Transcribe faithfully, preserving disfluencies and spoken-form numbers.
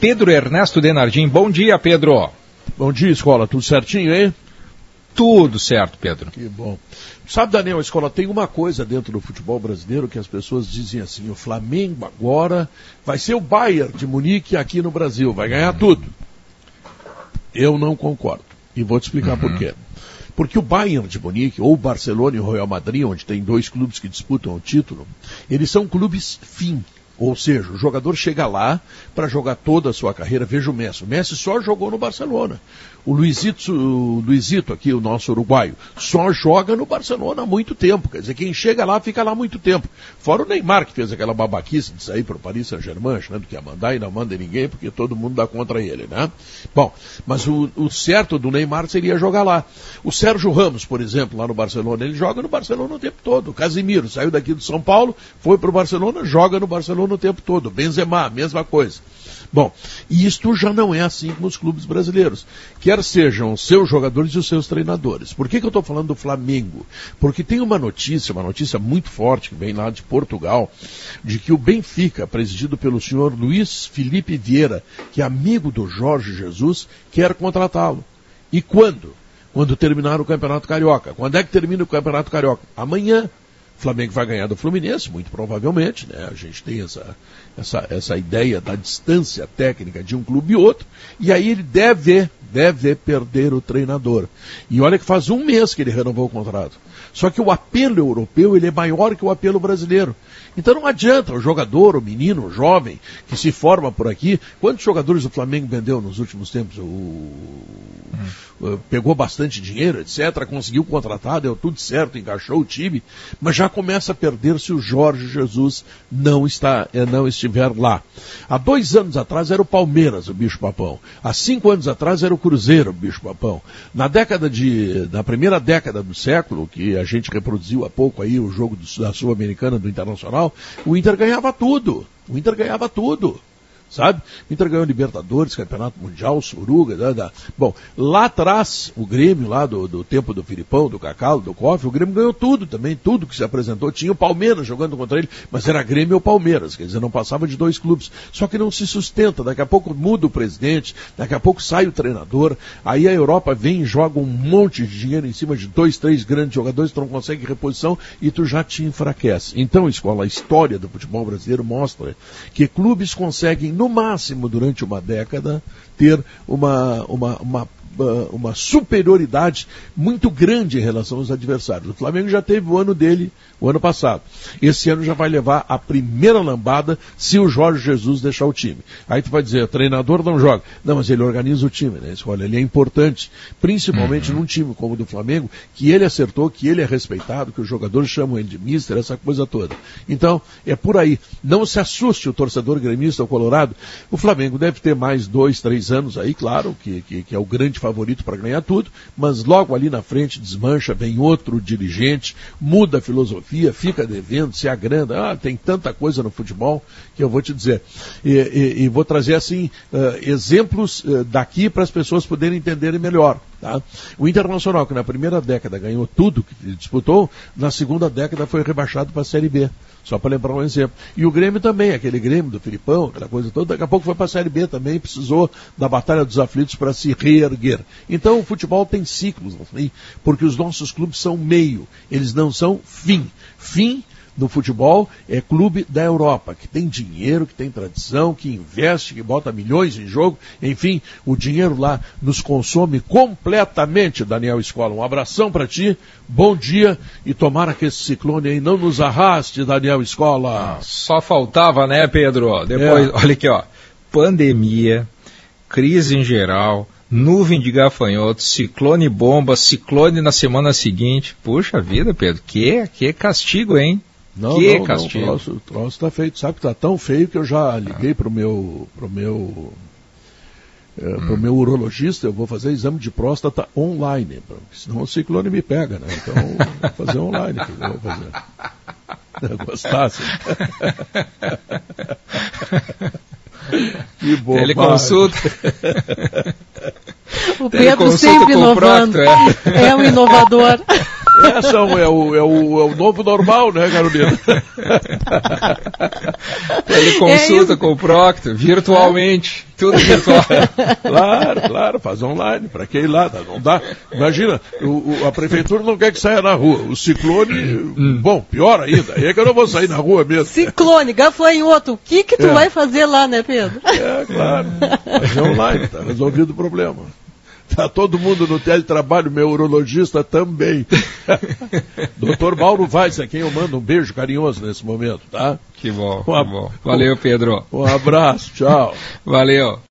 Pedro Ernesto Denardim. Bom dia, Pedro. Bom dia, Escola. Tudo certinho, hein? Tudo certo, Pedro. Que bom. Sabe, Daniel, a Escola, tem uma coisa dentro do futebol brasileiro que as pessoas dizem assim, o Flamengo agora vai ser o Bayern de Munique aqui no Brasil, vai ganhar tudo. Eu não concordo. E vou te explicar uhum. por quê. Porque o Bayern de Munique, ou o Barcelona e o Real Madrid, onde tem dois clubes que disputam o título, eles são clubes fim. Ou seja, o jogador chega lá para jogar toda a sua carreira. Veja o Messi. O Messi só jogou no Barcelona. O Luizito, o Luizito aqui, o nosso uruguaio, só joga no Barcelona há muito tempo. Quer dizer, quem chega lá, fica lá há muito tempo. Fora o Neymar, que fez aquela babaquice de sair para o Paris Saint-Germain, achando que ia mandar e não manda ninguém, porque todo mundo dá contra ele, né? Bom, mas o, o certo do Neymar seria jogar lá. O Sérgio Ramos, por exemplo, lá no Barcelona, ele joga no Barcelona o tempo todo. O Casimiro saiu daqui do São Paulo, foi para o Barcelona, joga no Barcelona o tempo todo. Benzema, mesma coisa. Bom, e isto já não é assim com os clubes brasileiros. Quer sejam os seus jogadores e os seus treinadores. Por que que eu estou falando do Flamengo? Porque tem uma notícia, uma notícia muito forte, que vem lá de Portugal, de que o Benfica, presidido pelo senhor Luiz Felipe Vieira, que é amigo do Jorge Jesus, quer contratá-lo. E quando? Quando terminar o Campeonato Carioca. Quando é que termina o Campeonato Carioca? Amanhã. O Flamengo vai ganhar do Fluminense, muito provavelmente, né? A gente tem essa, essa, essa ideia da distância técnica de um clube e outro, e aí ele deve, deve perder o treinador. E olha que faz um mês que ele renovou o contrato. Só que o apelo europeu, ele é maior que o apelo brasileiro. Então não adianta o jogador, o menino, o jovem, que se forma por aqui. Quantos jogadores o Flamengo vendeu nos últimos tempos? O... Hum. Pegou bastante dinheiro, etcétera, conseguiu contratar, deu tudo certo, encaixou o time, mas já começa a perder se o Jorge Jesus não, está, não estiver lá. Há dois anos atrás era o Palmeiras, o bicho-papão. Há cinco anos atrás era o Cruzeiro, o bicho-papão. Na década de, na primeira década do século, que a gente reproduziu há pouco aí o jogo do, da Sul-Americana do Internacional, o Inter ganhava tudo. O Inter ganhava tudo. Sabe? O Inter ganhou Libertadores, Campeonato Mundial, Suruga, da, da. Bom, lá atrás, o Grêmio lá do, do tempo do Filipão, do Cacau, do Koff, o Grêmio ganhou tudo também, tudo que se apresentou. Tinha o Palmeiras jogando contra ele, mas era Grêmio ou Palmeiras, quer dizer, não passava de dois clubes. Só que não se sustenta, daqui a pouco muda o presidente, daqui a pouco sai o treinador, aí a Europa vem e joga um monte de dinheiro em cima de dois, três grandes jogadores, tu não consegue reposição e tu já te enfraquece. Então, Escola, a história do futebol brasileiro mostra que clubes conseguem no máximo, durante uma década, ter uma, uma, uma, uma superioridade muito grande em relação aos adversários. O Flamengo já teve o ano dele, o ano passado. Esse ano já vai levar a primeira lambada se o Jorge Jesus deixar o time. Aí tu vai dizer, o treinador não joga. Não, mas ele organiza o time, né? Olha, ele é importante, principalmente uhum. num time como o do Flamengo, que ele acertou, que ele é respeitado, que os jogadores chamam ele de mister, essa coisa toda. Então, é por aí. Não se assuste o torcedor gremista ou colorado. O Flamengo deve ter mais dois, três anos aí, claro, que, que, que é o grande favorito para ganhar tudo, mas logo ali na frente desmancha, vem outro dirigente, muda a filosofia, fica devendo, se agranda. Ah, tem tanta coisa no futebol que eu vou te dizer. E, e, e vou trazer, assim, uh, exemplos uh, daqui para as pessoas poderem entenderem melhor. Tá? O Internacional, que na primeira década ganhou tudo que disputou, na segunda década foi rebaixado para a Série B. Só para lembrar um exemplo. E o Grêmio também, aquele Grêmio do Filipão, aquela coisa toda, daqui a pouco foi para a Série B também, precisou da Batalha dos Aflitos para se reerguer. Então o futebol tem ciclos, porque os nossos clubes são meio, eles não são fim. Fim no futebol é clube da Europa, que tem dinheiro, que tem tradição, que investe, que bota milhões em jogo, enfim, o dinheiro lá nos consome completamente, Daniel Escola. Um abração para ti, bom dia, e tomara que esse ciclone aí não nos arraste, Daniel Escola. Só faltava, né, Pedro? Depois, é. Olha aqui, ó, pandemia, crise em geral, nuvem de gafanhotos, ciclone bomba, ciclone na semana seguinte. Puxa vida, Pedro, que, que castigo, hein? Não, que não, castigo. não, o troço, o troço tá feito, sabe que tá tão feio que eu já liguei pro meu, pro meu, é, hum. pro meu urologista, eu vou fazer exame de próstata online, porque senão o ciclone me pega, né? Então, vou fazer online, que eu vou fazer. Gostasse. Que bom. Teleconsulta. O Pedro sempre inovando. É. é um inovador. Essa é o, é, o, é o novo normal, né, Carolina? Ele consulta é com o Proctor, virtualmente, tudo virtual. Claro, claro, faz online, para quem ir lá, não dá. Imagina, o, o, a prefeitura não quer que saia na rua, o ciclone, hum. bom, pior ainda, aí é que eu não vou sair na rua mesmo. Ciclone, gafanhoto, o que que tu é. vai fazer lá, né, Pedro? É, claro, fazer online, tá resolvido o problema. Tá todo mundo no teletrabalho, meu urologista também. doutor Mauro Vaz, a quem eu mando um beijo carinhoso nesse momento, tá? Que bom, um, que bom. Valeu, Pedro. Um abraço, tchau. Valeu.